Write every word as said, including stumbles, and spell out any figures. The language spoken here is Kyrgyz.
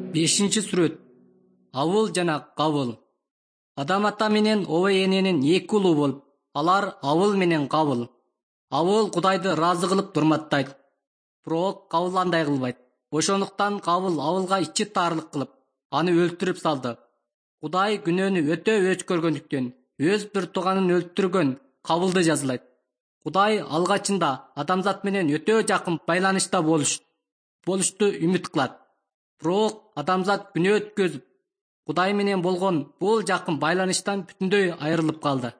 бешинчи сүрөт. Авыл жана кабыл. Адам ата менен обой эненин эки уулу болуп, алар Авыл менен Кабыл. Авыл Кудайды ыраазы кылып урматтайт, бирок Кабыл андай кылбайт. Ошондуктан Кабыл Авылга ичи таарлык кылып, аны өлтүрүп салды. Кудай күнөөнү өтө өчкөргөндүктөн өз бир тууганын өлтүргөн Кабылды жазалайт. Кудай алгачында адамзат менен өтө жакын байланышта болуш болушту үмүт кылат. Бирок адамзат күнөө өткөзүп, Кудай менен болгон бул жакын байланыштан бүтүндөй айрылып калды.